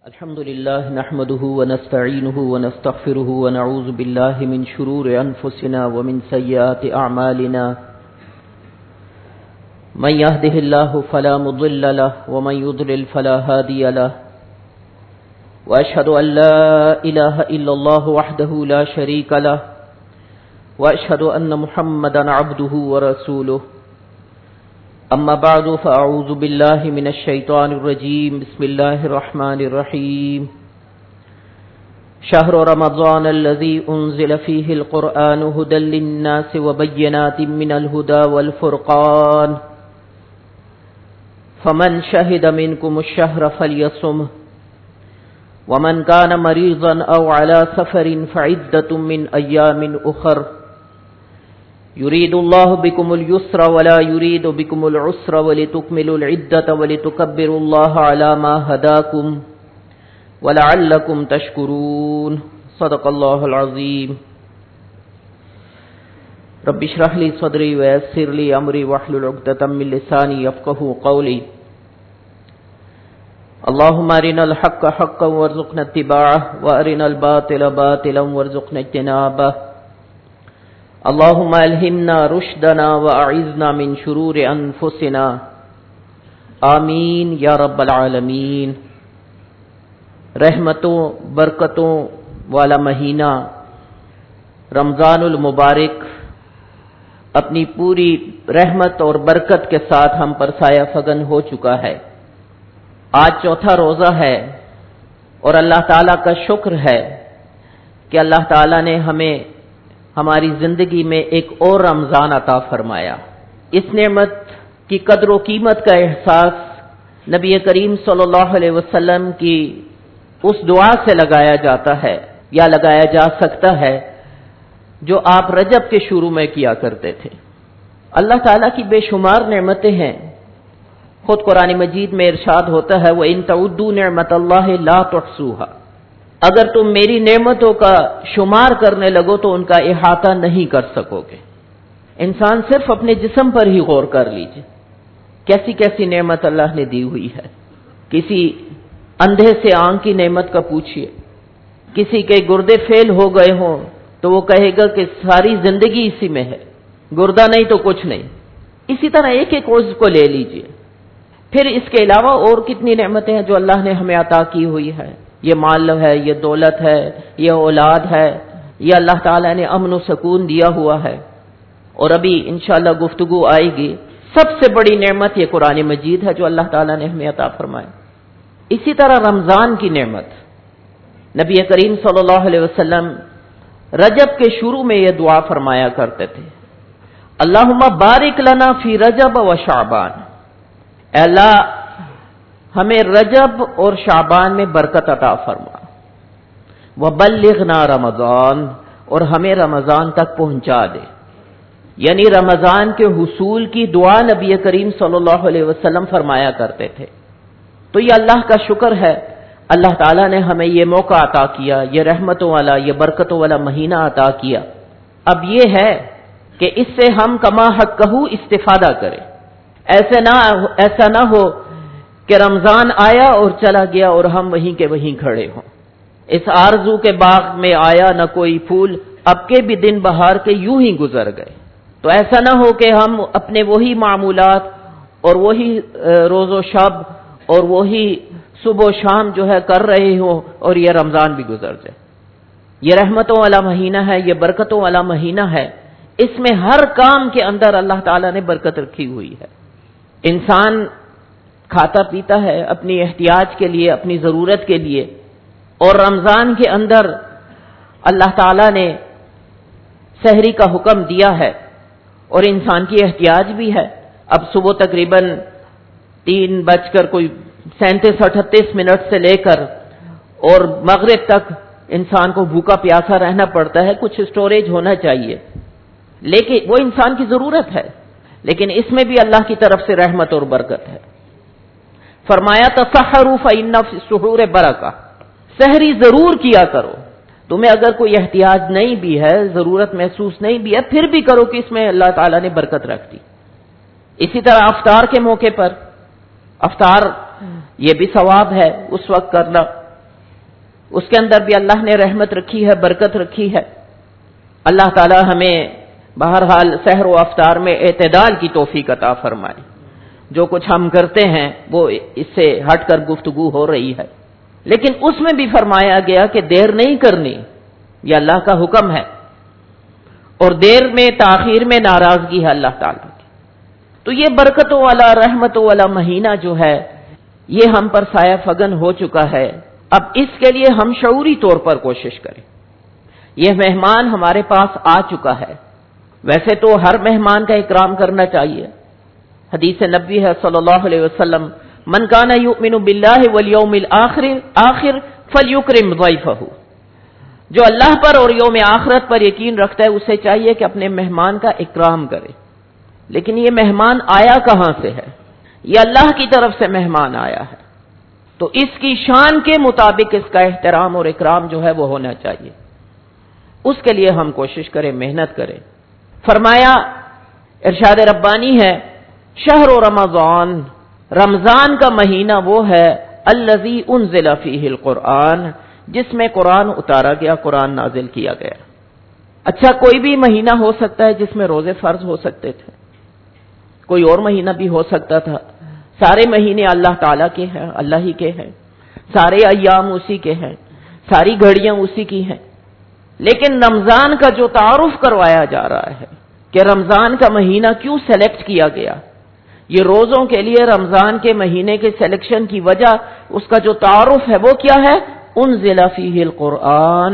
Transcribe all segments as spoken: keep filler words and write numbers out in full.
الحمد لله نحمده ونستعينه ونستغفره ونعوذ بالله من شرور أنفسنا ومن سيئات أعمالنا من يهده الله فلا مضل له ومن يضلل فلا هادي له وأشهد أن لا إله إلا الله وحده لا شريك له وأشهد أن محمدا عبده ورسوله أما بعد فأعوذ بالله من الشيطان الرجيم بسم الله الرحمن الرحيم شهر رمضان الذي أنزل فيه القرآن هدى للناس وبينات من الهدى والفرقان فمن شهد منكم الشهر فليصمه ومن كان مريضا أو على سفر فعدة من أيام أخر يريد الله بكم اليسر ولا يريد بكم العسر ولتكملوا العدة ولتكبروا الله على ما هداكم ولعلكم تشكرون صدق الله العظيم رب اشرح لي صدري ويسر لي أمري واحلل عقدة من لساني يفقهوا قولي اللهم أرنا الحق حقا وارزقنا اتباعه وأرنا الباطل باطلا وارزقنا اجتنابه اللهم ألهمنا رشدنا وأعذنا من شرور أنفسنا آمین یا رب العالمین۔ رحمتوں برکتوں والا مہینہ رمضان المبارک اپنی پوری رحمت اور برکت کے ساتھ ہم پر سایہ فگن ہو چکا ہے۔ آج چوتھا روزہ ہے اور اللہ تعالیٰ کا شکر ہے کہ اللہ تعالیٰ نے ہمیں ہماری زندگی میں ایک اور رمضان عطا فرمایا۔ اس نعمت کی قدر و قیمت کا احساس نبی کریم صلی اللہ علیہ وسلم کی اس دعا سے لگایا جاتا ہے یا لگایا جا سکتا ہے جو آپ رجب کے شروع میں کیا کرتے تھے۔ اللہ تعالیٰ کی بے شمار نعمتیں ہیں۔ خود قرآن مجید میں ارشاد ہوتا ہے وَإِن تَعُدُّوا نِعْمَتَ اللَّهِ لَا تُحْصُوهَا، اگر تم میری نعمتوں کا شمار کرنے لگو تو ان کا احاطہ نہیں کر سکو گے۔ انسان صرف اپنے جسم پر ہی غور کر لیجئے، کیسی کیسی نعمت اللہ نے دی ہوئی ہے۔ کسی اندھے سے آنکھ کی نعمت کا پوچھئے، کسی کے گردے فیل ہو گئے ہوں تو وہ کہے گا کہ ساری زندگی اسی میں ہے، گردہ نہیں تو کچھ نہیں۔ اسی طرح ایک ایک عضو کو لے لیجئے۔ پھر اس کے علاوہ اور کتنی نعمتیں ہیں جو اللہ نے ہمیں عطا کی ہوئی ہے۔ یہ مال ہے، یہ دولت ہے، یہ اولاد ہے، یہ اللہ تعالیٰ نے امن و سکون دیا ہوا ہے، اور ابھی انشاءاللہ گفتگو آئے گی۔ سب سے بڑی نعمت یہ قرآن مجید ہے جو اللہ تعالیٰ نے ہمیں عطا فرمایا۔ اسی طرح رمضان کی نعمت، نبی کریم صلی اللہ علیہ وسلم رجب کے شروع میں یہ دعا فرمایا کرتے تھے، اللہم بارک لنا فی رجب و شعبان، اے اللہ ہمیں رجب اور شعبان میں برکت عطا فرما، وبلغنا رمضان، اور ہمیں رمضان تک پہنچا دے۔ یعنی رمضان کے حصول کی دعا نبی کریم صلی اللہ علیہ وسلم فرمایا کرتے تھے۔ تو یہ اللہ کا شکر ہے، اللہ تعالیٰ نے ہمیں یہ موقع عطا کیا، یہ رحمتوں والا، یہ برکتوں والا مہینہ عطا کیا۔ اب یہ ہے کہ اس سے ہم کما حقہ استفادہ کریں۔ ایسے نہ ایسا نہ ہو کہ رمضان آیا اور چلا گیا اور ہم وہیں کے وہیں کھڑے ہوں۔ اس آرزو کے باغ میں آیا نہ کوئی پھول، اب کے بھی دن بہار کے یوں ہی گزر گئے۔ تو ایسا نہ ہو کہ ہم اپنے وہی معمولات اور وہی روز و شب اور وہی صبح و شام جو ہے کر رہے ہوں اور یہ رمضان بھی گزر جائے۔ یہ رحمتوں والا مہینہ ہے، یہ برکتوں والا مہینہ ہے، اس میں ہر کام کے اندر اللہ تعالیٰ نے برکت رکھی ہوئی ہے۔ انسان کھاتا پیتا ہے اپنی احتیاج کے لیے، اپنی ضرورت کے لیے، اور رمضان کے اندر اللہ تعالیٰ نے سحری کا حکم دیا ہے اور انسان کی احتیاج بھی ہے۔ اب صبح تقریباً تین بج کر کوئی سینتیس اٹھتیس منٹ سے لے کر اور مغرب تک انسان کو بھوکا پیاسا رہنا پڑتا ہے، کچھ اسٹوریج ہونا چاہیے، لیکن وہ انسان کی ضرورت ہے، لیکن اس میں بھی اللہ کی طرف سے رحمت اور برکت ہے۔ فرمایا تسحروا فإن فی السحور برکہ، سحری ضرور کیا کرو، تمہیں اگر کوئی احتیاج نہیں بھی ہے، ضرورت محسوس نہیں بھی ہے، پھر بھی کرو کہ اس میں اللہ تعالیٰ نے برکت رکھ دی۔ اسی طرح افطار کے موقع پر افطار یہ بھی ثواب ہے اس وقت کرنا اس کے اندر بھی اللہ نے رحمت رکھی ہے، برکت رکھی ہے۔ اللہ تعالی ہمیں بہرحال سحر و افطار میں اعتدال کی توفیق عطا فرمائے۔ جو کچھ ہم کرتے ہیں وہ اس سے ہٹ کر گفتگو ہو رہی ہے، لیکن اس میں بھی فرمایا گیا کہ دیر نہیں کرنی، یہ اللہ کا حکم ہے، اور دیر میں تاخیر میں ناراضگی ہے اللہ تعالیٰ کی۔ تو یہ برکتوں والا رحمتوں والا مہینہ جو ہے یہ ہم پر سایہ فگن ہو چکا ہے۔ اب اس کے لیے ہم شعوری طور پر کوشش کریں۔ یہ مہمان ہمارے پاس آ چکا ہے، ویسے تو ہر مہمان کا اکرام کرنا چاہیے۔ حدیث نبوی ہے صلی اللہ علیہ وسلم، من کان یؤمن باللہ والیوم الآخر آخر فلیکرم ضیفہ، جو اللہ پر اور یوم آخرت پر یقین رکھتا ہے اسے چاہیے کہ اپنے مہمان کا اکرام کرے۔ لیکن یہ مہمان آیا کہاں سے ہے؟ یہ اللہ کی طرف سے مہمان آیا ہے، تو اس کی شان کے مطابق اس کا احترام اور اکرام جو ہے وہ ہونا چاہیے۔ اس کے لیے ہم کوشش کریں، محنت کریں۔ فرمایا، ارشاد ربانی ہے، شہر رمضان، رمضان کا مہینہ وہ ہے الذی انزل فیہ القرآن، جس میں قرآن اتارا گیا، قرآن نازل کیا گیا۔ اچھا، کوئی بھی مہینہ ہو سکتا ہے جس میں روزے فرض ہو سکتے تھے، کوئی اور مہینہ بھی ہو سکتا تھا۔ سارے مہینے اللہ تعالیٰ کے ہیں، اللہ ہی کے ہیں، سارے ایام اسی کے ہیں، ساری گھڑیاں اسی کی ہیں۔ لیکن رمضان کا جو تعارف کروایا جا رہا ہے کہ رمضان کا مہینہ کیوں سلیکٹ کیا گیا، یہ روزوں کے لیے رمضان کے مہینے کے سلیکشن کی وجہ، اس کا جو تعارف ہے وہ کیا ہے؟ انزل فیہ القرآن،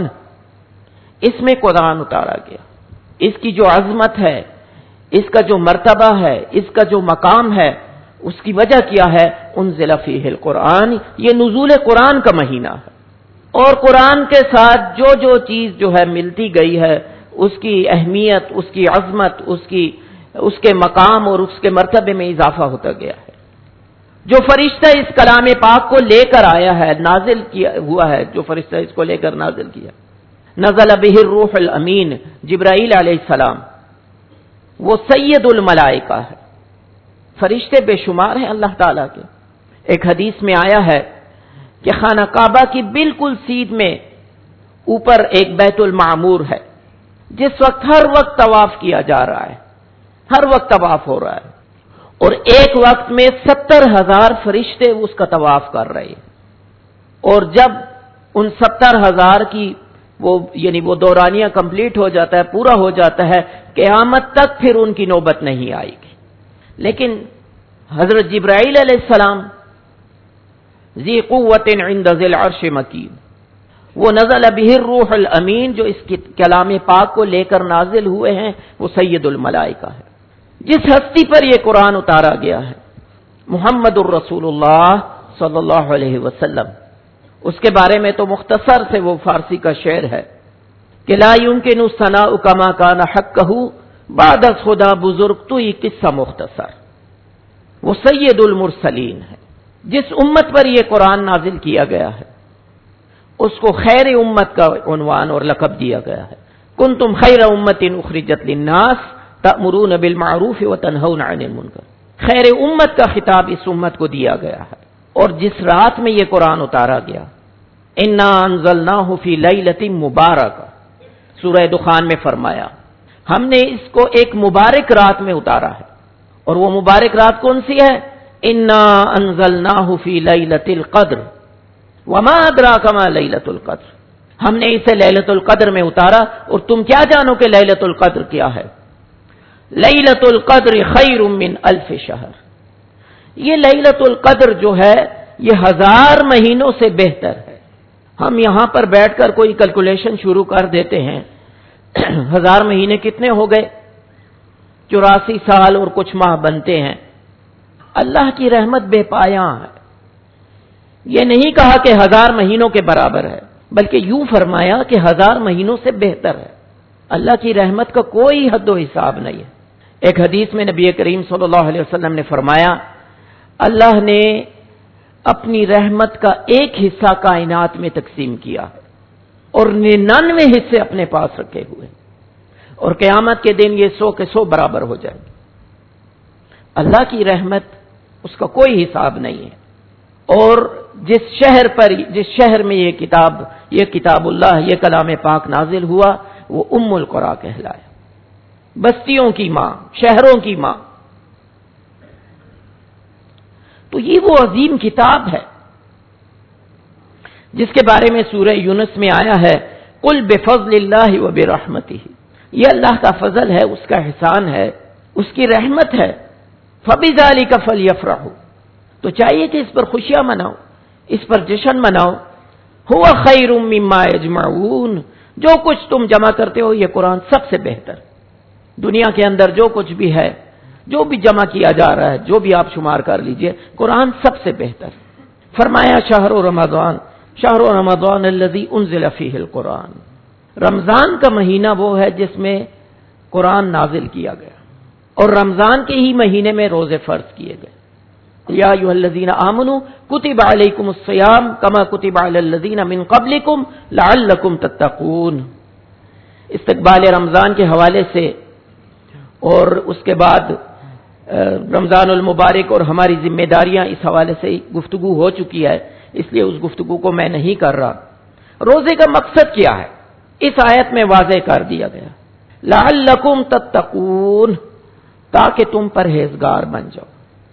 اس میں قرآن اتارا گیا۔ اس کی جو عظمت ہے، اس کا جو مرتبہ ہے، اس کا جو مقام ہے، اس کی وجہ کیا ہے؟ انزل فیہ القرآن، یہ نزول قرآن کا مہینہ ہے، اور قرآن کے ساتھ جو جو چیز جو ہے ملتی گئی ہے، اس کی اہمیت، اس کی عظمت، اس کی اس کے مقام اور اس کے مرتبے میں اضافہ ہوتا گیا ہے۔ جو فرشتہ اس کلام پاک کو لے کر آیا ہے، نازل کیا ہوا ہے، جو فرشتہ اس کو لے کر نازل کیا، نزل بہ الروح الامین، جبرائیل علیہ السلام، وہ سید الملائکہ ہے۔ فرشتے بے شمار ہیں اللہ تعالیٰ کے۔ ایک حدیث میں آیا ہے کہ خانہ کعبہ کی بالکل سیدھ میں اوپر ایک بیت المعمور ہے، جس وقت ہر وقت طواف کیا جا رہا ہے، ہر وقت طواف ہو رہا ہے، اور ایک وقت میں ستر ہزار فرشتے اس کا طواف کر رہے ہیں، اور جب ان ستر ہزار کی وہ یعنی وہ دورانیہ کمپلیٹ ہو جاتا ہے، پورا ہو جاتا ہے، قیامت تک پھر ان کی نوبت نہیں آئے گی۔ لیکن حضرت جبرائیل علیہ السلام ذی قوت عند ذی العرش مکین، وہ نزل بہ الروح الامین، جو اس کلام پاک کو لے کر نازل ہوئے ہیں، وہ سید الملائکہ ہے۔ جس ہستی پر یہ قرآن اتارا گیا ہے، محمد الرسول اللہ صلی اللہ علیہ وسلم، اس کے بارے میں تو مختصر سے وہ فارسی کا شعر ہے کہ لا يمكن الثناء كما كان حقه بعد خدا بزرگ تو یہ قصہ مختصر، وہ سید المرسلین ہے۔ جس امت پر یہ قرآن نازل کیا گیا ہے اس کو خیر امت کا عنوان اور لقب دیا گیا ہے۔ کنتم خیر امت اخرجت للناس تأمرون بالمعروف وتنہون عن المنکر، خیر امت کا خطاب اس امت کو دیا گیا ہے۔ اور جس رات میں یہ قرآن اتارا گیا، انا انزلناہ فی لیلۃ مبارکہ، سورہ دخان میں فرمایا ہم نے اس کو ایک مبارک رات میں اتارا ہے، اور وہ مبارک رات کون سی ہے؟ انا انزلناہ فی لیلۃ القدر وما ادراک ما لیلۃ القدر، ہم نے اسے لیلۃ القدر میں اتارا، اور تم کیا جانو کہ لیلۃ القدر کیا ہے؟ لیلۃ القدر خیر من الف شہر، یہ لیلۃ القدر جو ہے یہ ہزار مہینوں سے بہتر ہے۔ ہم یہاں پر بیٹھ کر کوئی کیلکولیشن شروع کر دیتے ہیں، ہزار مہینے کتنے ہو گئے؟ چوراسی سال اور کچھ ماہ بنتے ہیں۔ اللہ کی رحمت بے پایاں ہے، یہ نہیں کہا کہ ہزار مہینوں کے برابر ہے، بلکہ یوں فرمایا کہ ہزار مہینوں سے بہتر ہے۔ اللہ کی رحمت کا کوئی حد و حساب نہیں ہے۔ ایک حدیث میں نبی کریم صلی اللہ علیہ وسلم نے فرمایا اللہ نے اپنی رحمت کا ایک حصہ کائنات میں تقسیم کیا ہے اور ننانوے حصے اپنے پاس رکھے ہوئے، اور قیامت کے دن یہ سو کے سو برابر ہو جائیں گے۔ اللہ کی رحمت اس کا کوئی حساب نہیں ہے، اور جس شہر پر جس شہر میں یہ کتاب یہ کتاب اللہ یہ کلام پاک نازل ہوا وہ ام القری کہلایا، بستیوں کی ماں، شہروں کی ماں۔ تو یہ وہ عظیم کتاب ہے جس کے بارے میں سورہ یونس میں آیا ہے قل بفضل اللہ وبرحمتہ، یہ اللہ کا فضل ہے، اس کا احسان ہے، اس کی رحمت ہے، فبذلک فلیفرحوا، تو چاہیے کہ اس پر خوشیاں مناؤ، اس پر جشن مناؤ۔ هو خیر مما یجمعون، جو کچھ تم جمع کرتے ہو یہ قرآن سب سے بہتر، دنیا کے اندر جو کچھ بھی ہے، جو بھی جمع کیا جا رہا ہے، جو بھی آپ شمار کر لیجئے، قرآن سب سے بہتر۔ فرمایا شہر رمضان شہر رمضان الذی انزل فیہ القرآن، رمضان کا مہینہ وہ ہے جس میں قرآن نازل کیا گیا، اور رمضان کے ہی مہینے میں روزے فرض کیے گئے۔ یا ایھا الذین آمنوا کتب علیکم الصیام کما کتب علی الذین من قبلکم لعلکم تتقون۔ استقبال رمضان کے حوالے سے اور اس کے بعد رمضان المبارک اور ہماری ذمہ داریاں اس حوالے سے گفتگو ہو چکی ہے، اس لیے اس گفتگو کو میں نہیں کر رہا۔ روزے کا مقصد کیا ہے اس آیت میں واضح کر دیا گیا، لعلکم تتقون، تاکہ تم پرہیزگار بن جاؤ،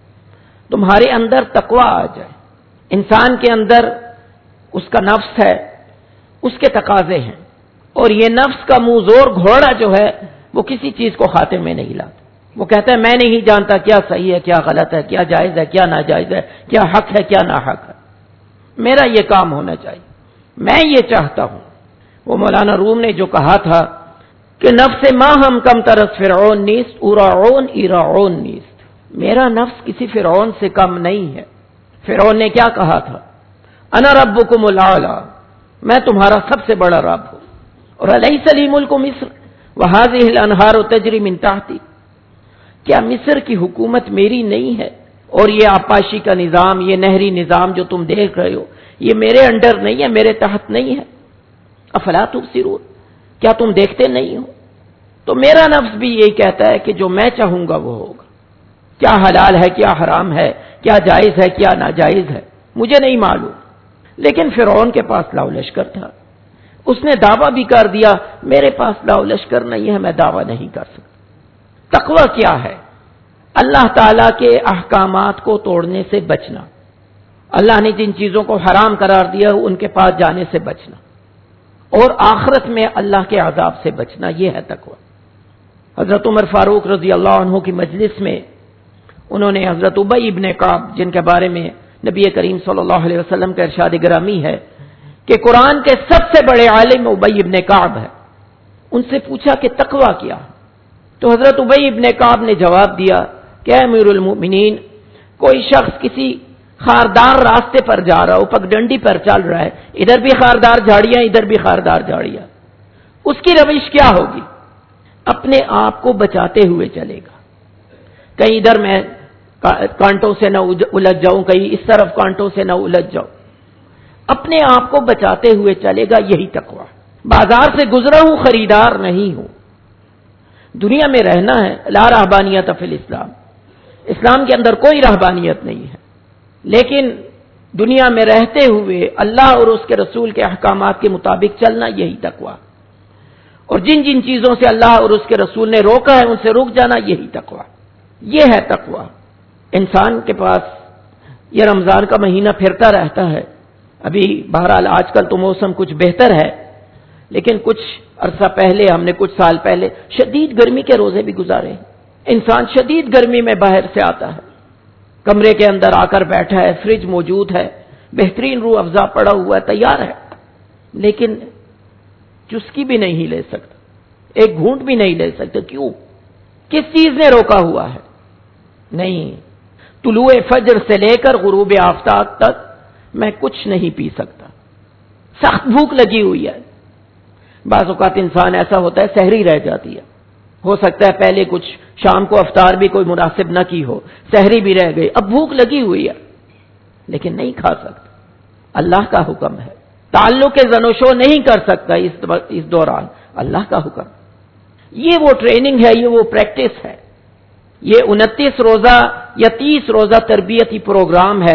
تمہارے اندر تقوی آ جائے۔ انسان کے اندر اس کا نفس ہے، اس کے تقاضے ہیں، اور یہ نفس کا منہ زور گھوڑا جو ہے وہ کسی چیز کو خاطر میں نہیں لاتا۔ وہ کہتا ہے میں نہیں جانتا کیا صحیح ہے، کیا غلط ہے، کیا جائز ہے، کیا ناجائز ہے، کیا حق ہے، کیا ناحق ہے، میرا یہ کام ہونا چاہیے، میں یہ چاہتا ہوں۔ وہ مولانا روم نے جو کہا تھا کہ نفس ما ہم کم ترس فرعون نیست اراعون ایراعون نیست، میرا نفس کسی فرعون سے کم نہیں ہے۔ فرعون نے کیا کہا تھا؟ انا ربکم الاعلی، میں تمہارا سب سے بڑا رب ہوں، اور الیس لی ملک مصر وہذہ الانہار تجری من تحتی، کیا مصر کی حکومت میری نہیں ہے، اور یہ آبپاشی کا نظام، یہ نہری نظام جو تم دیکھ رہے ہو یہ میرے انڈر نہیں ہے، میرے تحت نہیں ہے؟ افلا تبصرون، کیا تم دیکھتے نہیں ہو؟ تو میرا نفس بھی یہی کہتا ہے کہ جو میں چاہوں گا وہ ہوگا، کیا حلال ہے، کیا حرام ہے، کیا جائز ہے، کیا ناجائز ہے، مجھے نہیں معلوم۔ لیکن فرعون کے پاس لاؤ لشکر تھا، اس نے دعویٰ بھی کر دیا میرے پاس لاؤ لشکر نہیں ہے، میں دعویٰ نہیں کر سکتا۔ تقوی کیا ہے؟ اللہ تعالیٰ کے احکامات کو توڑنے سے بچنا، اللہ نے جن چیزوں کو حرام قرار دیا ان کے پاس جانے سے بچنا، اور آخرت میں اللہ کے عذاب سے بچنا، یہ ہے تقوی۔ حضرت عمر فاروق رضی اللہ عنہ کی مجلس میں انہوں نے حضرت ابی ابن کعب، جن کے بارے میں نبی کریم صلی اللہ علیہ وسلم کا ارشاد گرامی ہے کہ قرآن کے سب سے بڑے عالم ابی ابن کعب ہے، ان سے پوچھا کہ تقوی کیا؟ تو حضرت ابی ابن کعب نے جواب دیا کہ اے امیر المؤمنین، کوئی شخص کسی خاردار راستے پر جا رہا ہو، پگڈنڈی پر چل رہا ہے، ادھر بھی خاردار جھاڑیاں ادھر بھی خاردار جھاڑیاں، اس کی روش کیا ہوگی؟ اپنے آپ کو بچاتے ہوئے چلے گا، کہیں ادھر میں کانٹوں سے نہ الجھ جاؤں، کہیں اس طرف کانٹوں سے نہ الجھ جاؤں، اپنے آپ کو بچاتے ہوئے چلے گا، یہی تقوی۔ بازار سے گزرا ہوں، خریدار نہیں ہوں، دنیا میں رہنا ہے، لا رہبانیت فی الاسلام، اسلام کے اندر کوئی رہبانیت نہیں ہے، لیکن دنیا میں رہتے ہوئے اللہ اور اس کے رسول کے احکامات کے مطابق چلنا، یہی تقوی، اور جن جن چیزوں سے اللہ اور اس کے رسول نے روکا ہے ان سے رک جانا، یہی تقوی، یہ ہے تقوی۔ انسان کے پاس یہ رمضان کا مہینہ پھرتا رہتا ہے، ابھی بہرحال آج کل تو موسم کچھ بہتر ہے، لیکن کچھ عرصہ پہلے، ہم نے کچھ سال پہلے شدید گرمی کے روزے بھی گزارے، انسان شدید گرمی میں باہر سے آتا ہے، کمرے کے اندر آ کر بیٹھا ہے، فریج موجود ہے، بہترین روح افزا پڑا ہوا ہے، تیار ہے، لیکن چسکی بھی نہیں لے سکتا، ایک گھونٹ بھی نہیں لے سکتا۔ کیوں؟ کس چیز نے روکا ہوا ہے؟ نہیں، طلوع فجر سے لے کر غروب آفتاب تک میں کچھ نہیں پی سکتا، سخت بھوک لگی ہوئی ہے۔ بعض اوقات انسان ایسا ہوتا ہے سحری رہ جاتی ہے، ہو سکتا ہے پہلے کچھ شام کو افطار بھی کوئی مناسب نہ کی ہو، سحری بھی رہ گئی، اب بھوک لگی ہوئی ہے لیکن نہیں کھا سکتا، اللہ کا حکم ہے۔ تعلق زنوشو نہیں کر سکتا اس دوران، اللہ کا حکم۔ یہ وہ ٹریننگ ہے، یہ وہ پریکٹس ہے، یہ انتیس روزہ یا تیس روزہ تربیتی پروگرام ہے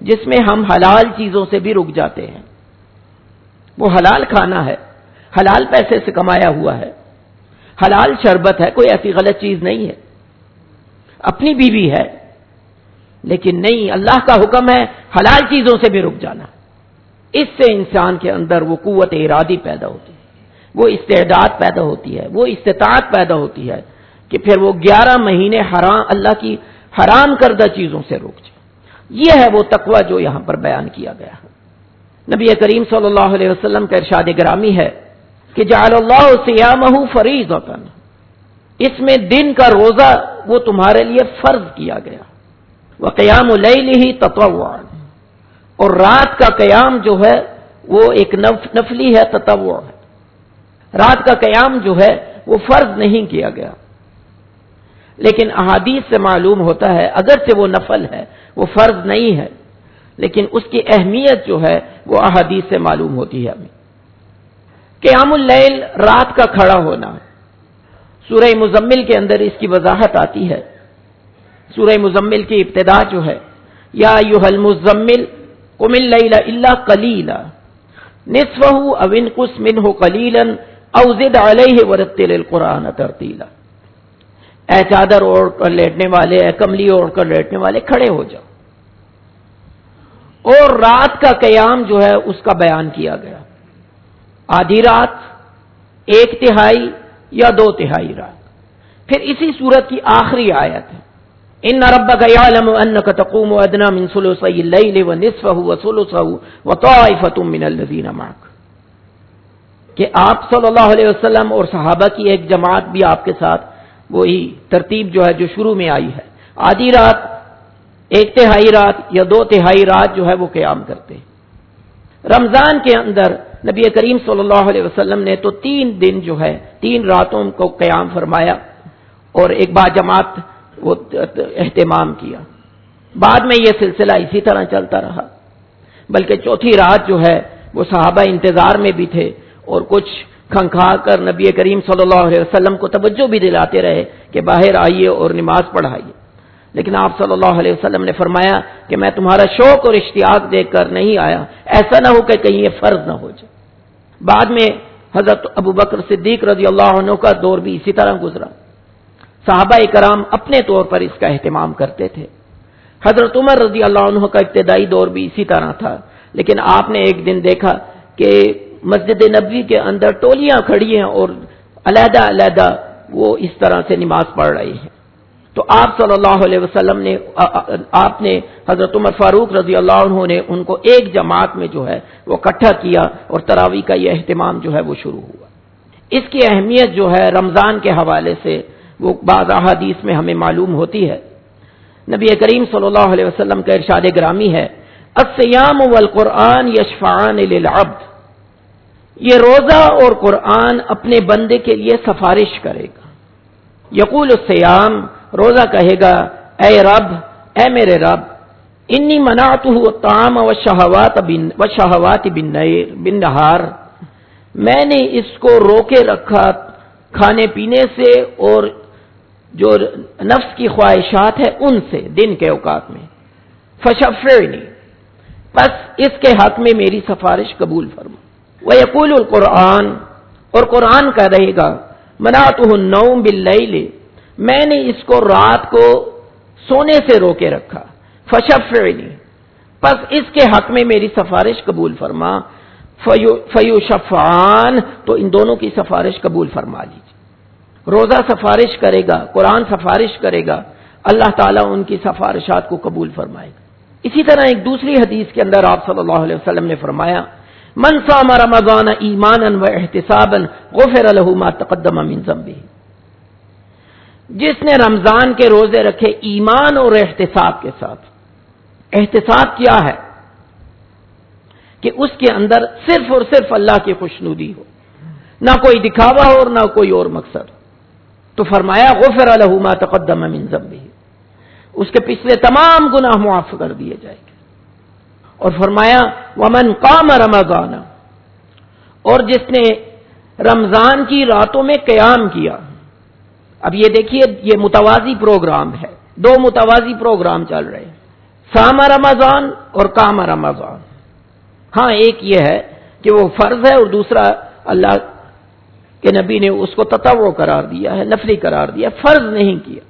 جس میں ہم حلال چیزوں سے بھی رک جاتے ہیں. وہ حلال کھانا ہے، حلال پیسے سے کمایا ہوا ہے، حلال شربت ہے، کوئی ایسی غلط چیز نہیں ہے، اپنی بیوی ہے، لیکن نہیں، اللہ کا حکم ہے حلال چیزوں سے بھی رک جانا. اس سے انسان کے اندر وہ قوت ارادی پیدا ہوتی ہے، وہ استعداد پیدا ہوتی ہے، وہ استطاعت پیدا ہوتی ہے کہ پھر وہ گیارہ مہینے حرام اللہ کی حرام کردہ چیزوں سے رک جائے. یہ ہے وہ تقوی جو یہاں پر بیان کیا گیا ہے. نبی کریم صلی اللہ علیہ وسلم کا ارشاد گرامی ہے کہ جعل اللہ صیامہ فریضۃ، اس میں دن کا روزہ وہ تمہارے لیے فرض کیا گیا. وقیام لیلہ تطوعا، اور رات کا قیام جو ہے وہ ایک نفلی ہے، تطوع ہے. رات کا قیام جو ہے وہ فرض نہیں کیا گیا، لیکن احادیث سے معلوم ہوتا ہے اگرچہ وہ نفل ہے، وہ فرض نہیں ہے، لیکن اس کی اہمیت جو ہے وہ احادیث سے معلوم ہوتی ہے ہمیں. قیام اللیل، رات کا کھڑا ہونا. سورہ مزمل کے اندر اس کی وضاحت آتی ہے. سورہ مزمل کی ابتدا جو ہے یا ایھا المزمل قم اللیل الا قلیلا نصفہ او انقص منہ قلیلا او زد علیہ ورتل القرآن ترتیلا. اے چادر اوڑھ کر لیٹنے والے، اے کملی اوڑھ کر لیٹنے والے، کھڑے ہو جاؤ. اور رات کا قیام جو ہے اس کا بیان کیا گیا. آدھی رات، ایک تہائی یا دو تہائی رات. پھر اسی سورت کی آخری آیت ہے ان ربک یعلم انک تقوم ادنی من ثلثی اللیل ونصفہ وثلثہ وطائفۃ من الذین معک، کہ آپ صلی اللہ علیہ وسلم اور صحابہ کی ایک جماعت بھی آپ کے ساتھ، وہی ترتیب جو ہے جو شروع میں آئی ہے، آدھی رات، ایک تہائی رات یا دو تہائی رات جو ہے وہ قیام کرتے ہیں. رمضان کے اندر نبی کریم صلی اللہ علیہ وسلم نے تو تین دن جو ہے، تین راتوں کو قیام فرمایا اور ایک با جماعت وہ اہتمام کیا. بعد میں یہ سلسلہ اسی طرح چلتا رہا، بلکہ چوتھی رات جو ہے وہ صحابہ انتظار میں بھی تھے اور کچھ کھنکھا کر نبی کریم صلی اللہ علیہ وسلم کو توجہ بھی دلاتے رہے کہ باہر آئیے اور نماز پڑھائیے. لیکن آپ صلی اللہ علیہ وسلم نے فرمایا کہ میں تمہارا شوق اور اشتیاق دیکھ کر نہیں آیا، ایسا نہ ہو کہ کہیں یہ فرض نہ ہو جائے. بعد میں حضرت ابو بکر صدیق رضی اللہ عنہ کا دور بھی اسی طرح گزرا. صحابہ کرام اپنے طور پر اس کا اہتمام کرتے تھے. حضرت عمر رضی اللہ عنہ کا ابتدائی دور بھی اسی طرح تھا، لیکن آپ نے ایک دن دیکھا کہ مسجد نبوی کے اندر ٹولیاں کھڑی ہیں اور علیحدہ علیحدہ وہ اس طرح سے نماز پڑھ رہی ہیں. تو آپ صلی اللہ علیہ وسلم نے آپ نے حضرت عمر فاروق رضی اللہ عنہ نے ان کو ایک جماعت میں جو ہے وہ اکٹھا کیا اور تراویح کا یہ اہتمام جو ہے وہ شروع ہوا. اس کی اہمیت جو ہے رمضان کے حوالے سے وہ بعض احادیث میں ہمیں معلوم ہوتی ہے. نبی کریم صلی اللہ علیہ وسلم کا ارشاد گرامی ہے الصیام والقرآن یشفعان للعبد، یہ روزہ اور قرآن اپنے بندے کے لیے سفارش کرے گا. یقول الصیام، روزہ کہے گا اے رب، اے میرے رب، انی منعتہ الطعام والشہوات والشہوات بالنہار، میں نے اس کو روکے رکھا کھانے پینے سے اور جو نفس کی خواہشات ہے ان سے دن کے اوقات میں. فشفعنی، پس اس کے حق میں میری سفارش قبول فرما. ویقول القرآن، اور قرآن کا رہے گا منعتہ النوم باللیل، میں نے اس کو رات کو سونے سے روکے رکھا. فشفعنی، پس اس کے حق میں میری سفارش قبول فرما. فیشفعان، تو ان دونوں کی سفارش قبول فرما لیجیے. روزہ سفارش کرے گا، قرآن سفارش کرے گا، اللہ تعالیٰ ان کی سفارشات کو قبول فرمائے گا. اسی طرح ایک دوسری حدیث کے اندر آپ صلی اللہ علیہ وسلم نے فرمایا من صام رمضان ایمانا و احتسابا غفر له ما تقدم من ذنبه، جس نے رمضان کے روزے رکھے ایمان اور احتساب کے ساتھ. احتساب کیا ہے؟ کہ اس کے اندر صرف اور صرف اللہ کی خوشنودی ہو، نہ کوئی دکھاوا ہو اور نہ کوئی اور مقصد. تو فرمایا غفر له ما تقدم من ذنبه، اس کے پچھلے تمام گناہ معاف کر دیے جائیں گے. اور فرمایا ومن قام رمضان، اور جس نے رمضان کی راتوں میں قیام کیا. اب یہ دیکھیے یہ متوازی پروگرام ہے، دو متوازی پروگرام چل رہے ہیں. صام رمضان اور قام رمضان. ہاں ایک یہ ہے کہ وہ فرض ہے اور دوسرا اللہ کے نبی نے اس کو تطوع قرار دیا ہے، نفلی قرار دیا، فرض نہیں کیا.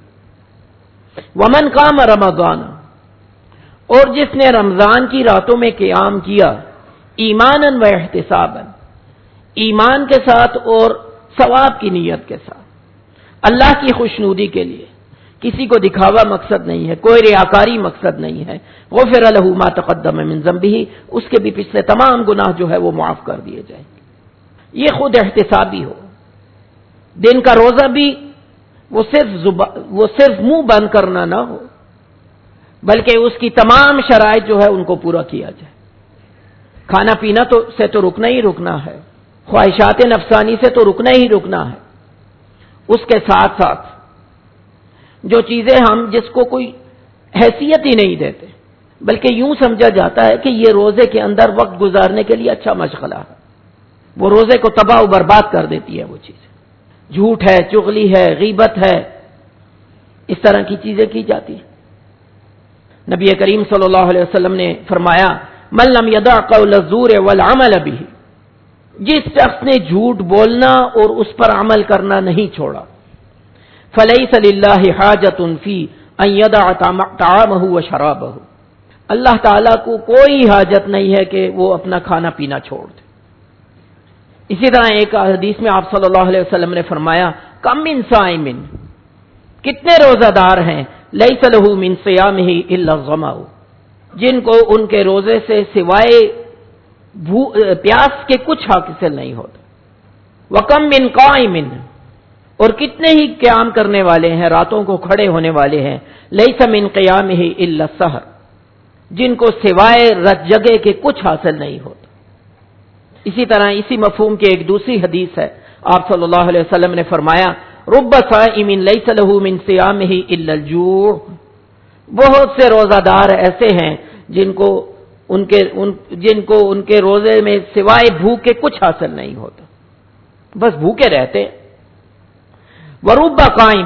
ومن قام رمضان، اور جس نے رمضان کی راتوں میں قیام کیا ایماناً و احتساباً، ایمان کے ساتھ اور ثواب کی نیت کے ساتھ، اللہ کی خوشنودی کے لیے، کسی کو دکھاوا مقصد نہیں ہے، کوئی ریاکاری مقصد نہیں ہے، غفر له ما تقدم من ذنبه، اس کے بھی پچھلے تمام گناہ جو ہے وہ معاف کر دیے جائیں گے. یہ خود احتسابی ہو. دن کا روزہ بھی وہ صرف زبا وہ صرف منہ بند کرنا نہ ہو، بلکہ اس کی تمام شرائط جو ہے ان کو پورا کیا جائے. کھانا پینا تو سے تو رکنا ہی رکنا ہے، خواہشات نفسانی سے تو رکنا ہی رکنا ہے. اس کے ساتھ ساتھ جو چیزیں ہم جس کو کوئی حیثیت ہی نہیں دیتے، بلکہ یوں سمجھا جاتا ہے کہ یہ روزے کے اندر وقت گزارنے کے لیے اچھا مشغلہ ہے، وہ روزے کو تباہ و برباد کر دیتی ہے. وہ چیزیں جھوٹ ہے، چغلی ہے، غیبت ہے، اس طرح کی چیزیں کی جاتی ہیں. نبی کریم صلی اللہ علیہ وسلم نے فرمایا من لم یدع قول الزور والعمل به، جس شخص نے جھوٹ بولنا اور اس پر عمل کرنا نہیں چھوڑا، فلیس للہ حاجۃ فی ان یدع طعامہ وشرابہ، اللہ تعالیٰ کو کوئی حاجت نہیں ہے کہ وہ اپنا کھانا پینا چھوڑ دے. اسی طرح ایک حدیث میں آپ صلی اللہ علیہ وسلم نے فرمایا کم من صائم، کتنے روزہ دار ہیں، لیس لہ من صیامہ الا الظمأ، جن کو ان کے روزے سے سوائے پیاس کے کچھ حاصل نہیں ہوتا. وکم من قائم، اور کتنے ہی قیام کرنے والے ہیں، راتوں کو کھڑے ہونے والے ہیں، لیس من قیامہ الا السحر، جن کو سوائے رت جگے کے کچھ حاصل نہیں ہوتا. اسی طرح اسی مفہوم کی ایک دوسری حدیث ہے، آپ صلی اللہ علیہ وسلم نے فرمایا رب صائم لیس لہ من صیامہ الا الجوع، بہت سے روزہ دار ایسے ہیں جن کو ان کے ان جن کو ان کے روزے میں سوائے بھوک کے کچھ حاصل نہیں ہوتا، بس بھوکے رہتے. ورب قائم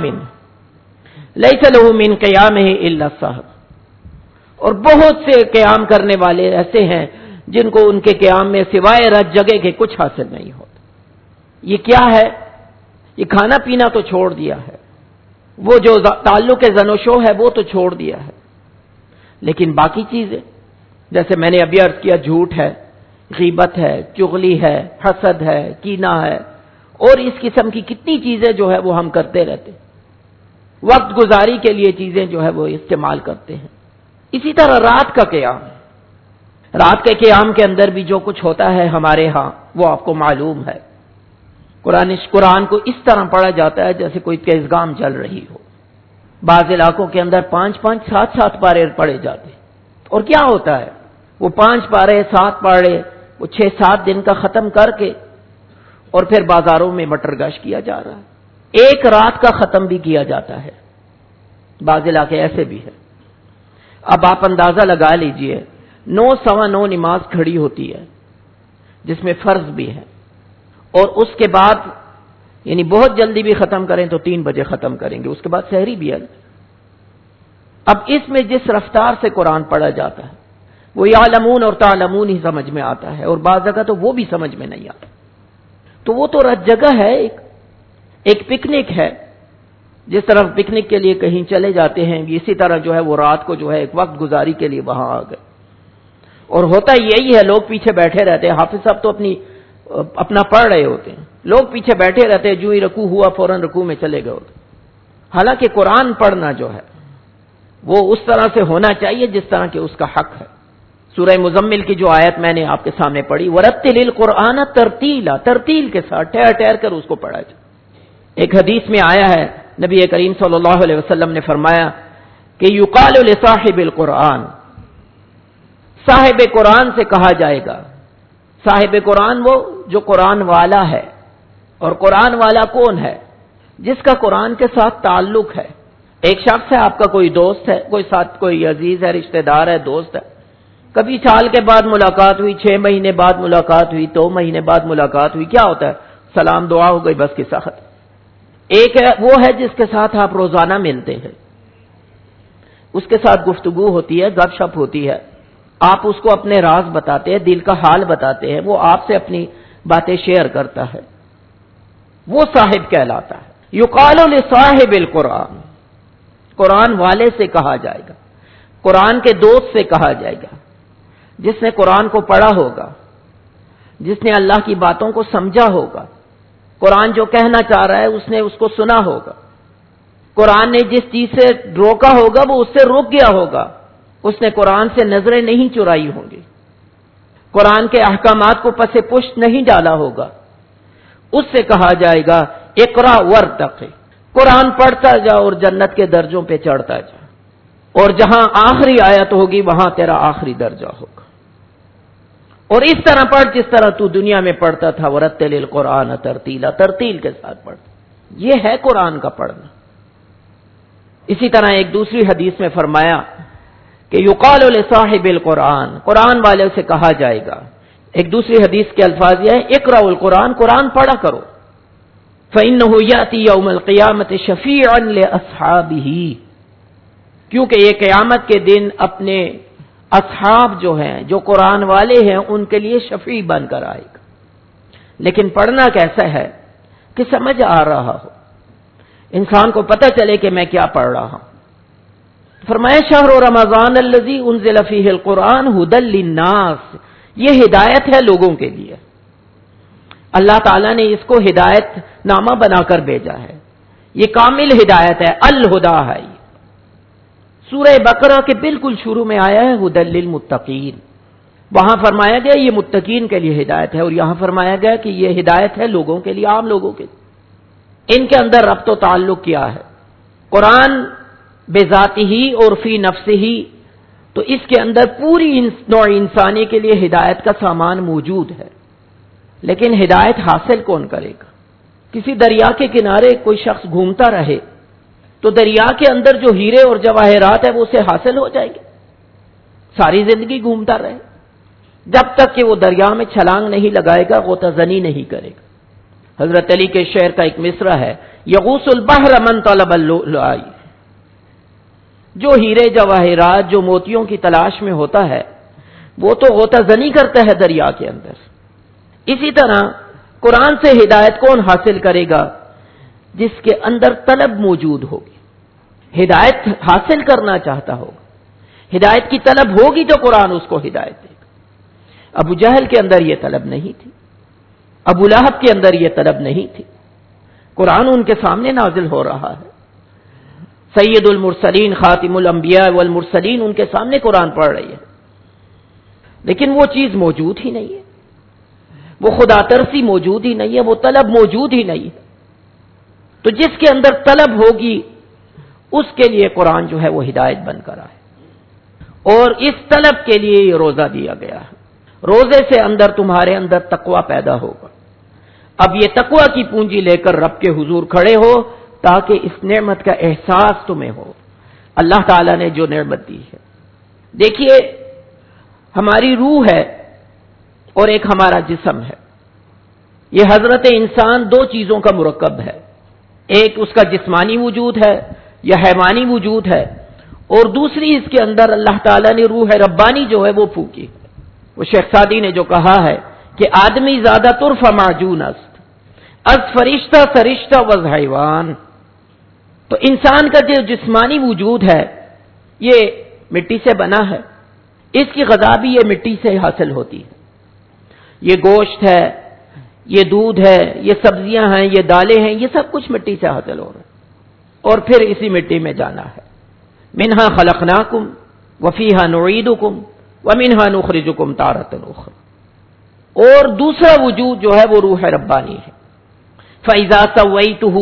لیس لہ من قیامہ الا السحر، اور بہت سے قیام کرنے والے ایسے ہیں جن کو ان کے قیام میں سوائے رت جگہ کے کچھ حاصل نہیں ہوتا. یہ کیا ہے؟ یہ کھانا پینا تو چھوڑ دیا ہے، وہ جو تعلق زن و شو ہے وہ تو چھوڑ دیا ہے، لیکن باقی چیزیں جیسے میں نے ابھی عرض کیا، جھوٹ ہے، غیبت ہے، چغلی ہے، حسد ہے، کینہ ہے، اور اس قسم کی کتنی چیزیں جو ہے وہ ہم کرتے رہتے، وقت گزاری کے لیے چیزیں جو ہے وہ استعمال کرتے ہیں. اسی طرح رات کا قیام، رات کے قیام کے اندر بھی جو کچھ ہوتا ہے ہمارے ہاں وہ آپ کو معلوم ہے. قرآن قرآن کو اس طرح پڑھا جاتا ہے جیسے کوئی تیزگام چل رہی ہو. بعض علاقوں کے اندر پانچ پانچ سات سات پارے پڑھے جاتے ہیں. اور کیا ہوتا ہے، وہ پانچ پارے سات پارے وہ چھ سات دن کا ختم کر کے اور پھر بازاروں میں مٹر گش کیا جا رہا ہے. ایک رات کا ختم بھی کیا جاتا ہے، بعض علاقے ایسے بھی ہیں. اب آپ اندازہ لگا لیجئے، نو سوا نو نماز کھڑی ہوتی ہے جس میں فرض بھی ہے، اور اس کے بعد یعنی بہت جلدی بھی ختم کریں تو تین بجے ختم کریں گے، اس کے بعد سحری بھی ہے. اب اس میں جس رفتار سے قرآن پڑھا جاتا ہے وہ یعلمون اور تعلمون ہی سمجھ میں آتا ہے، اور بعض جگہ تو وہ بھی سمجھ میں نہیں آتا. تو وہ تو رت جگہ ہے، ایک ایک پکنک ہے، جس طرح پکنک کے لیے کہیں چلے جاتے ہیں، اسی طرح جو ہے وہ رات کو جو ہے ایک وقت گزاری کے لیے وہاں آ گئے. اور ہوتا یہی ہے، لوگ پیچھے بیٹھے رہتے ہیں، حافظ صاحب تو اپنی اپنا پڑھ رہے ہوتے ہیں، لوگ پیچھے بیٹھے رہتے ہیں، جو ہی رکوع ہوا فوراً رکوع میں چلے گئے ہوتے. حالانکہ قرآن پڑھنا جو ہے وہ اس طرح سے ہونا چاہیے جس طرح کہ اس کا حق ہے. سورہ مزمل کی جو آیت میں نے آپ کے سامنے پڑھی، وَرَتِّلِ الْقُرْآنَ تَرْتِیلًا، ترتیل کے ساتھ ٹھہر ٹھہر کر اس کو پڑھا جائے. ایک حدیث میں آیا ہے، نبی کریم صلی اللہ علیہ وسلم نے فرمایا کہ یقال لصاحب القرآن، صاحب قرآن سے کہا جائے گا. صاحب قرآن وہ جو قرآن والا ہے، اور قرآن والا کون ہے؟ جس کا قرآن کے ساتھ تعلق ہے. ایک شخص ہے، آپ کا کوئی دوست ہے، کوئی ساتھ کوئی عزیز ہے، رشتہ دار ہے، دوست ہے، کبھی سال کے بعد ملاقات ہوئی، چھ مہینے بعد ملاقات ہوئی، دو مہینے بعد ملاقات ہوئی، کیا ہوتا ہے؟ سلام دعا ہو گئی، بس کی ساخت. ایک ہے وہ ہے جس کے ساتھ آپ روزانہ ملتے ہیں، اس کے ساتھ گفتگو ہوتی ہے، گپ شپ ہوتی ہے، آپ اس کو اپنے راز بتاتے ہیں، دل کا حال بتاتے ہیں، وہ آپ سے اپنی باتیں شیئر کرتا ہے، وہ صاحب کہلاتا ہے۔ یقال لصاحب القرآن، قرآن والے سے کہا جائے گا، قرآن کے دوست سے کہا جائے گا، جس نے قرآن کو پڑھا ہوگا، جس نے اللہ کی باتوں کو سمجھا ہوگا، قرآن جو کہنا چاہ رہا ہے اس نے اس کو سنا ہوگا، قرآن نے جس چیز سے روکا ہوگا وہ اس سے روک گیا ہوگا، اس نے قرآن سے نظریں نہیں چرائی ہوں گی، قرآن کے احکامات کو پس پشت نہیں ڈالا ہوگا، اس سے کہا جائے گا اقرا ورتقی، قرآن پڑھتا جا اور جنت کے درجوں پہ چڑھتا جا، اور جہاں آخری آیت ہوگی وہاں تیرا آخری درجہ ہوگا، اور اس طرح پڑھ جس طرح تو دنیا میں پڑھتا تھا، ورتل القرآن ترتیلا، ترتیل کے ساتھ پڑھ۔ یہ ہے قرآن کا پڑھنا۔ اسی طرح ایک دوسری حدیث میں فرمایا کہ یقال لصاحب القرآن، قرآن والے سے کہا جائے گا۔ ایک دوسری حدیث کے الفاظ یہ ہے اقرأوا القرآن، قرآن پڑھا کرو، فإنه يأتي يوم القيامة شفيعا لأصحابه، کیونکہ یہ قیامت کے دن اپنے اصحاب جو ہیں، جو قرآن والے ہیں، ان کے لیے شفیع بن کر آئے گا۔ لیکن پڑھنا کیسا ہے کہ سمجھ آ رہا ہو، انسان کو پتہ چلے کہ میں کیا پڑھ رہا ہوں۔ فرمایا شہر رمضان الذی انزل فیہ القرآن ھدی للناس، یہ ہدایت ہے لوگوں کے لیے، اللہ تعالیٰ نے اس کو ہدایت نامہ بنا کر بھیجا ہے، یہ کامل ہدایت ہے، الہدا ہے۔ سورہ بقرہ کے بالکل شروع میں آیا ہے ھدی للمتقین، وہاں فرمایا گیا یہ متقین کے لیے ہدایت ہے، اور یہاں فرمایا گیا کہ یہ ہدایت ہے لوگوں کے لیے، عام لوگوں کے لیے۔ ان کے اندر ربط و تعلق کیا ہے؟ قرآن بذاتہ ہی اور فی نفسہ ہی، تو اس کے اندر پوری نوع انسانی کے لیے ہدایت کا سامان موجود ہے، لیکن ہدایت حاصل کون کرے گا؟ کسی دریا کے کنارے کوئی شخص گھومتا رہے تو دریا کے اندر جو ہیرے اور جواہرات ہیں وہ اسے حاصل ہو جائیں گے، ساری زندگی گھومتا رہے، جب تک کہ وہ دریا میں چھلانگ نہیں لگائے گا، غوطہ زنی نہیں کرے گا۔ حضرت علی کے شعر کا ایک مصرع ہے یغوص البحر من طلب اللؤلؤ، جو ہیرے جواہرات، جو موتیوں کی تلاش میں ہوتا ہے وہ تو غوطہ زنی کرتا ہے دریا کے اندر۔ اسی طرح قرآن سے ہدایت کون حاصل کرے گا؟ جس کے اندر طلب موجود ہوگی، ہدایت حاصل کرنا چاہتا ہوگا، ہدایت کی طلب ہوگی تو قرآن اس کو ہدایت دے گا۔ ابو جہل کے اندر یہ طلب نہیں تھی، ابو لہب کے اندر یہ طلب نہیں تھی، قرآن ان کے سامنے نازل ہو رہا ہے، سید المرسلین خاتم الانبیاء والمرسلین ان کے سامنے قرآن پڑھ رہی ہے، لیکن وہ چیز موجود ہی نہیں ہے، وہ خدا ترسی موجود ہی نہیں ہے، وہ طلب موجود ہی نہیں ہے۔ تو جس کے اندر طلب ہوگی اس کے لیے قرآن جو ہے وہ ہدایت بن کر آئے، اور اس طلب کے لیے یہ روزہ دیا گیا ہے۔ روزے سے اندر تمہارے اندر تقوی پیدا ہوگا، اب یہ تقوی کی پونجی لے کر رب کے حضور کھڑے ہو تاکہ اس نعمت کا احساس تمہیں ہو، اللہ تعالیٰ نے جو نعمت دی ہے۔ دیکھیے ہماری روح ہے اور ایک ہمارا جسم ہے، یہ حضرت انسان دو چیزوں کا مرکب ہے، ایک اس کا جسمانی وجود ہے یا حیوانی وجود ہے، اور دوسری اس کے اندر اللہ تعالیٰ نے روح ربانی جو ہے وہ پھونکی۔ وہ شیخ سعدی نے جو کہا ہے کہ آدمی زیادہ طرف معجون است از فرشتہ سرشتہ وز حیوان، تو انسان کا جو جسمانی وجود ہے یہ مٹی سے بنا ہے، اس کی غذا بھی یہ مٹی سے حاصل ہوتی ہے، یہ گوشت ہے، یہ دودھ ہے، یہ سبزیاں ہیں، یہ دالیں ہیں، یہ سب کچھ مٹی سے حاصل ہو رہا ہے، اور پھر اسی مٹی میں جانا ہے۔ منہا خلقناکم وفیہا نعیدکم ومنہا نخرجکم تارۃ اخری، اور دوسرا وجود جو ہے وہ روح ربانی ہے۔ فَإِذَا سَوَّيْتُهُ،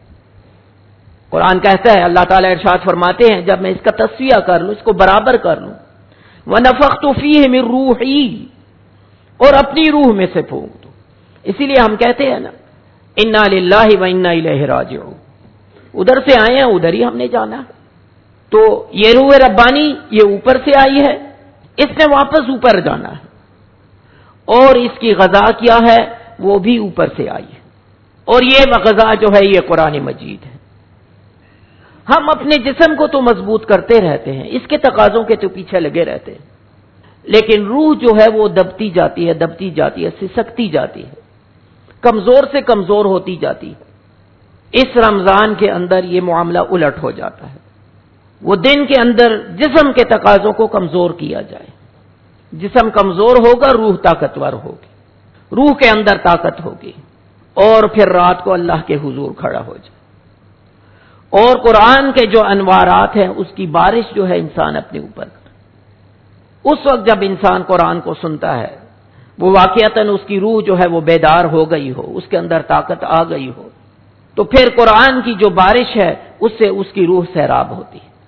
قرآن کہتا ہے، اللہ تعالیٰ ارشاد فرماتے ہیں جب میں اس کا تسویہ کر لوں، اس کو برابر کر لوں، وَنَفَخْتُ فِيهِ مِن رُوحِي، اور اپنی روح میں سے پھونک دوں۔ اسی لیے ہم کہتے ہیں نا اِنَّا لِلَّهِ وَإِنَّا إِلَيْهِ راجعون، ادھر سے آئے ہیں ادھر ہی ہم نے جانا ہے۔ تو یہ روح ربانی یہ اوپر سے آئی ہے، اس نے واپس اوپر جانا ہے، اور اس کی غذا کیا ہے؟ وہ بھی اوپر سے آئی ہے، اور یہ غذا جو ہے یہ قرآن مجید ہے۔ ہم اپنے جسم کو تو مضبوط کرتے رہتے ہیں، اس کے تقاضوں کے تو پیچھے لگے رہتے ہیں، لیکن روح جو ہے وہ دبتی جاتی ہے دبتی جاتی ہے سسکتی جاتی ہے، کمزور سے کمزور ہوتی جاتی ہے۔ اس رمضان کے اندر یہ معاملہ الٹ ہو جاتا ہے، وہ دن کے اندر جسم کے تقاضوں کو کمزور کیا جائے، جسم کمزور ہوگا، روح طاقتور ہوگی، روح کے اندر طاقت ہوگی، اور پھر رات کو اللہ کے حضور کھڑا ہو جائے، اور قرآن کے جو انوارات ہیں اس کی بارش جو ہے انسان اپنے اوپر کرے۔ اس وقت جب انسان قرآن کو سنتا ہے، وہ واقعتاً اس کی روح جو ہے وہ بیدار ہو گئی ہو، اس کے اندر طاقت آ گئی ہو، تو پھر قرآن کی جو بارش ہے اس سے اس کی روح سیراب ہوتی ہے۔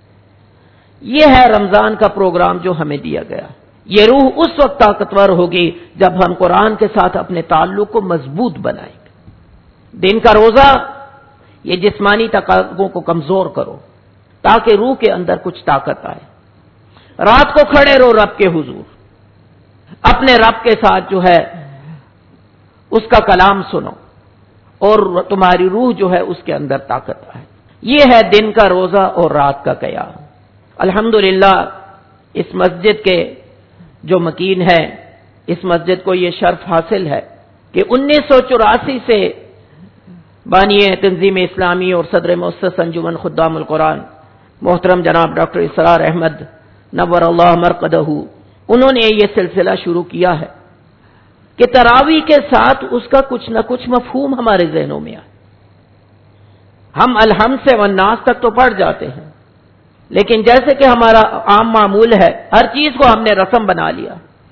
یہ ہے رمضان کا پروگرام جو ہمیں دیا گیا۔ یہ روح اس وقت طاقتور ہوگی جب ہم قرآن کے ساتھ اپنے تعلق کو مضبوط بنائیں گے۔ دن کا روزہ، یہ جسمانی تقاضوں کو کمزور کرو تاکہ روح کے اندر کچھ طاقت آئے۔ رات کو کھڑے رہو رب کے حضور، اپنے رب کے ساتھ جو ہے اس کا کلام سنو، اور تمہاری روح جو ہے اس کے اندر طاقت آئے۔ یہ ہے دن کا روزہ اور رات کا قیام۔ الحمدللہ اس مسجد کے جو مکین ہے، اس مسجد کو یہ شرف حاصل ہے کہ انیس سو چوراسی سے بانی تنظیم اسلامی اور صدر مؤسس انجمن خدام القرآن محترم جناب ڈاکٹر اسرار احمد نور اللہ مرقدہ، انہوں نے یہ سلسلہ شروع کیا ہے کہ تراویح کے ساتھ اس کا کچھ نہ کچھ مفہوم ہمارے ذہنوں میں آئے۔ ہم الحمد سے والناس تک تو پڑھ جاتے ہیں، لیکن جیسے کہ ہمارا عام معمول ہے، ہر چیز کو ہم نے رسم بنا لیا،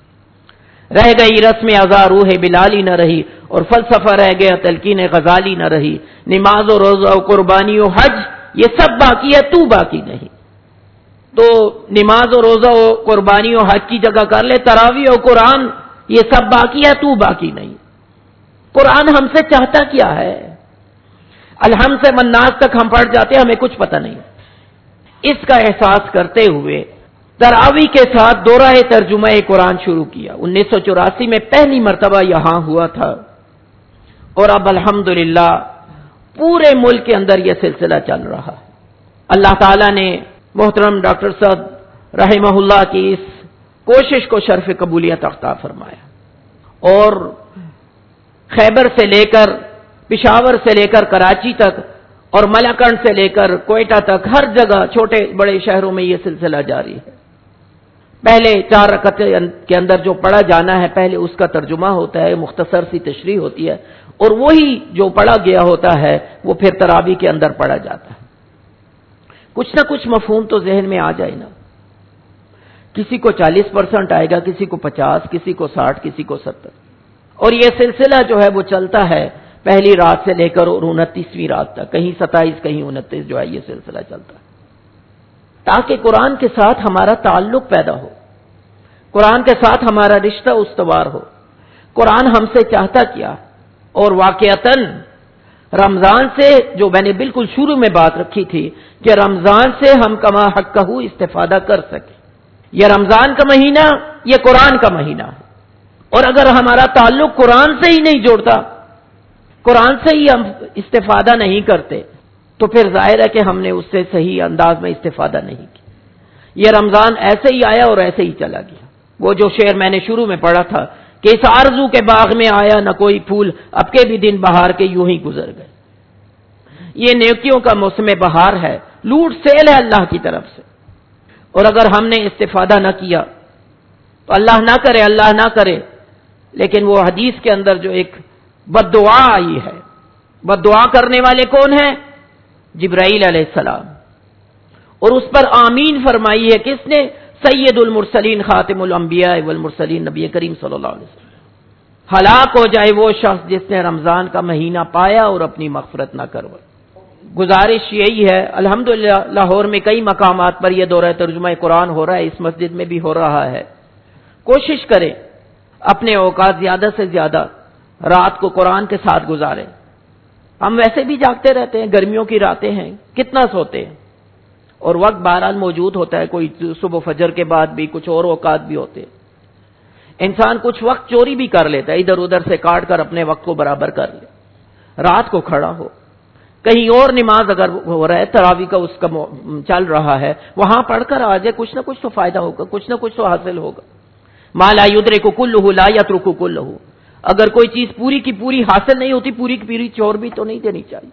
رہ گئی رسم ازا روح بلالی نہ رہی، اور فلسفہ رہ گیا تلقین غزالی نہ رہی، نماز و روزہ و قربانی و حج یہ سب باقی ہے، تو باقی نہیں۔ تو نماز و روزہ و قربانی و حج کی جگہ کر لے تراویح و قرآن، یہ سب باقی ہے، تو باقی نہیں۔ قرآن ہم سے چاہتا کیا ہے؟ الحمد سے مناس تک ہم پڑھ جاتے ہیں، ہمیں کچھ پتہ نہیں۔ اس کا احساس کرتے ہوئے تراویح کے ساتھ دورہ ترجمہ قرآن شروع کیا۔ انیس سو چوراسی میں پہلی مرتبہ یہاں ہوا تھا، اور اب الحمدللہ پورے ملک کے اندر یہ سلسلہ چل رہا ہے۔ اللہ تعالیٰ نے محترم ڈاکٹر صاحب رحمہ اللہ کی اس کوشش کو شرف قبولیت عطا فرمایا، اور خیبر سے لے کر پشاور سے لے کر کراچی تک، اور ملاکنڈ سے لے کر کوئٹہ تک، ہر جگہ چھوٹے بڑے شہروں میں یہ سلسلہ جاری ہے۔ پہلے چار رکعت کے اندر جو پڑھا جانا ہے، پہلے اس کا ترجمہ ہوتا ہے، مختصر سی تشریح ہوتی ہے، اور وہی جو پڑھا گیا ہوتا ہے وہ پھر تراویح کے اندر پڑھا جاتا ہے۔ کچھ نہ کچھ مفہوم تو ذہن میں آ جائے نا۔ کسی کو چالیس پرسنٹ آئے گا، کسی کو پچاس، کسی کو ساٹھ، کسی کو ستر، اور یہ سلسلہ جو ہے وہ چلتا ہے پہلی رات سے لے کر اور انتیسویں رات تک، کہیں ستائیس کہیں انتیس جو ہے یہ سلسلہ چلتا ہے، تاکہ قرآن کے ساتھ ہمارا تعلق پیدا ہو، قرآن کے ساتھ ہمارا رشتہ استوار ہو، قرآن ہم سے چاہتا کیا۔ اور واقعتاً رمضان سے، جو میں نے بالکل شروع میں بات رکھی تھی کہ رمضان سے ہم کما حق ہو استفادہ کر سکیں، یہ رمضان کا مہینہ یہ قرآن کا مہینہ ہے، اور اگر ہمارا تعلق قرآن سے ہی نہیں جوڑتا، قرآن سے ہی ہم استفادہ نہیں کرتے، تو پھر ظاہر ہے کہ ہم نے اس سے صحیح انداز میں استفادہ نہیں کیا۔ یہ رمضان ایسے ہی آیا اور ایسے ہی چلا گیا۔ وہ جو شعر میں نے شروع میں پڑھا تھا کہ اس آرزو کے باغ میں آیا نہ کوئی پھول، اب کے بھی دن بہار کے یوں ہی گزر گئے۔ یہ نیکیوں کا موسم بہار ہے، لوٹ سیل ہے اللہ کی طرف سے، اور اگر ہم نے استفادہ نہ کیا تو اللہ نہ کرے اللہ نہ کرے، لیکن وہ حدیث کے اندر جو ایک بد دعا آئی ہے، بد دعا کرنے والے کون ہیں؟ جبرائیل علیہ السلام، اور اس پر آمین فرمائی ہے کس نے؟ سید المرسلین خاتم الانبیاء والمرسلین نبی کریم صلی اللہ علیہ وسلم۔ ہلاک ہو جائے وہ شخص جس نے رمضان کا مہینہ پایا اور اپنی مغفرت نہ کروائی۔ گزارش یہی ہے، الحمدللہ لاہور میں کئی مقامات پر یہ دورہ ترجمہ قرآن ہو رہا ہے، اس مسجد میں بھی ہو رہا ہے۔ کوشش کریں اپنے اوقات زیادہ سے زیادہ رات کو قرآن کے ساتھ گزاریں۔ ہم ویسے بھی جاگتے رہتے ہیں، گرمیوں کی راتیں ہیں، کتنا سوتے ہیں، اور وقت بہرحال موجود ہوتا ہے، کوئی صبح فجر کے بعد بھی، کچھ اور اوقات بھی ہوتے ہیں۔ انسان کچھ وقت چوری بھی کر لیتا ہے، ادھر ادھر سے کاٹ کر اپنے وقت کو برابر کر لے۔ رات کو کھڑا ہو، کہیں اور نماز اگر ہو رہا ہے تراویح کا اس کا چل رہا ہے وہاں پڑھ کر آ جائے، کچھ نہ کچھ تو فائدہ ہوگا، کچھ نہ کچھ تو حاصل ہوگا۔ ما لا یدرک کلہ لا یترک کلہ، اگر کوئی چیز پوری کی پوری حاصل نہیں ہوتی پوری کی پوری چھوڑ بھی تو نہیں دینی چاہیے۔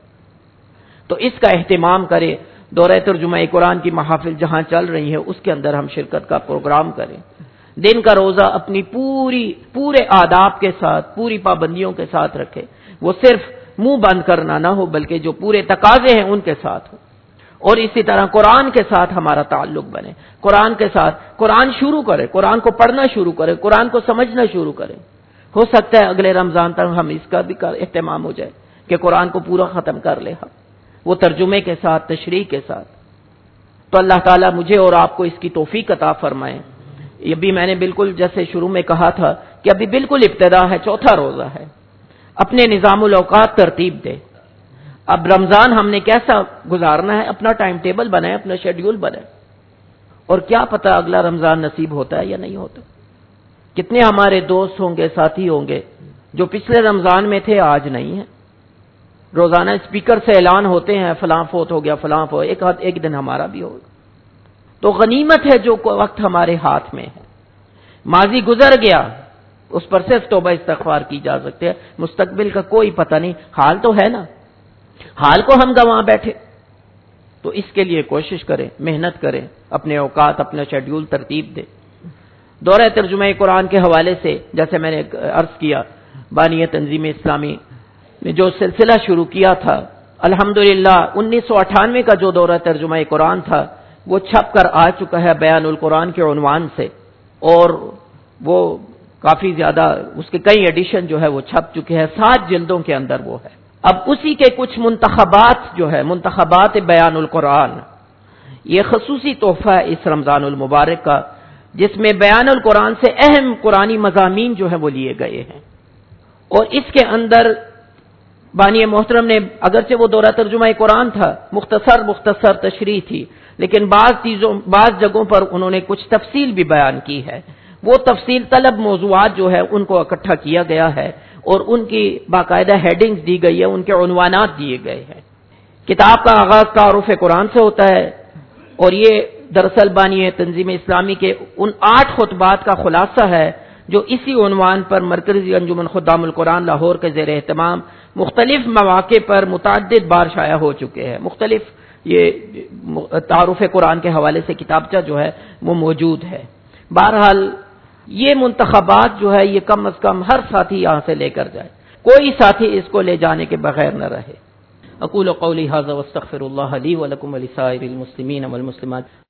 تو اس کا اہتمام کرے، دورہ ترجمہ قرآن کی محافل جہاں چل رہی ہے اس کے اندر ہم شرکت کا پروگرام کریں، دن کا روزہ اپنی پوری پورے آداب کے ساتھ پوری پابندیوں کے ساتھ رکھے، وہ صرف منہ بند کرنا نہ ہو بلکہ جو پورے تقاضے ہیں ان کے ساتھ ہو، اور اسی طرح قرآن کے ساتھ ہمارا تعلق بنے، قرآن کے ساتھ قرآن شروع کرے، قرآن کو پڑھنا شروع کرے، قرآن کو سمجھنا شروع کرے۔ ہو سکتا ہے اگلے رمضان تک ہم اس کا بھی اہتمام ہو جائے کہ قرآن کو پورا ختم کر لے ہم، وہ ترجمے کے ساتھ، تشریح کے ساتھ۔ تو اللہ تعالیٰ مجھے اور آپ کو اس کی توفیق عطا فرمائے۔ یہ بھی میں نے بالکل جیسے شروع میں کہا تھا کہ ابھی بالکل ابتدا ہے، چوتھا روزہ ہے، اپنے نظام الاوقات ترتیب دے۔ اب رمضان ہم نے کیسا گزارنا ہے، اپنا ٹائم ٹیبل بنائے، اپنا شیڈیول بنائے، اور کیا پتہ اگلا رمضان نصیب ہوتا ہے یا نہیں ہوتا۔ کتنے ہمارے دوست ہوں گے، ساتھی ہوں گے جو پچھلے رمضان میں تھے آج نہیں ہیں، روزانہ اسپیکر سے اعلان ہوتے ہیں فلاں فوت ہو گیا، فلاں فوت، ایک ایک دن ہمارا بھی ہوگا۔ تو غنیمت ہے جو وقت ہمارے ہاتھ میں ہے، ماضی گزر گیا اس پر صرف توبہ استغفار کی جا سکتے ہے، مستقبل کا کوئی پتہ نہیں، حال تو ہے نا، حال کو ہم گنوا بیٹھے۔ تو اس کے لیے کوشش کریں، محنت کریں، اپنے اوقات، اپنا شیڈیول ترتیب دیں۔ دورہ ترجمہ قرآن کے حوالے سے جیسے میں نے عرض کیا، بانی تنظیم اسلامی نے جو سلسلہ شروع کیا تھا، الحمدللہ انیس سو اٹھانوے کا جو دورہ ترجمہ قرآن تھا وہ چھپ کر آ چکا ہے بیان القرآن کے عنوان سے، اور وہ کافی زیادہ اس کے کئی ایڈیشن جو ہے وہ چھپ چکے ہیں، سات جلدوں کے اندر وہ ہے۔ اب اسی کے کچھ منتخبات جو ہے، منتخبات بیان القرآن، یہ خصوصی تحفہ ہے اس رمضان المبارک کا، جس میں بیان القرآن سے اہم قرآنی مضامین جو ہیں وہ لیے گئے ہیں، اور اس کے اندر بانی محترم نے اگرچہ وہ دورہ ترجمہ قرآن تھا، مختصر مختصر تشریح تھی، لیکن بعض چیزوں بعض جگہوں پر انہوں نے کچھ تفصیل بھی بیان کی ہے، وہ تفصیل طلب موضوعات جو ہے ان کو اکٹھا کیا گیا ہے اور ان کی باقاعدہ ہیڈنگز دی گئی ہے، ان کے عنوانات دیے گئے ہیں۔ کتاب کا آغاز تعارف قرآن سے ہوتا ہے، اور یہ دراصل بانی تنظیم اسلامی کے ان آٹھ خطبات کا خلاصہ ہے جو اسی عنوان پر مرکزی انجمن خدام القرآن لاہور کے زیر اہتمام مختلف مواقع پر متعدد بار شائع ہو چکے ہیں۔ مختلف یہ تعارف قرآن کے حوالے سے کتابچہ جو ہے وہ موجود ہے۔ بہرحال یہ منتخبات جو ہے یہ کم از کم ہر ساتھی یہاں سے لے کر جائے، کوئی ساتھی اس کو لے جانے کے بغیر نہ رہے۔ اقول قولی ھذا واستغفر اللہ لی ولکم ولسائر المسلمین والمسلمات۔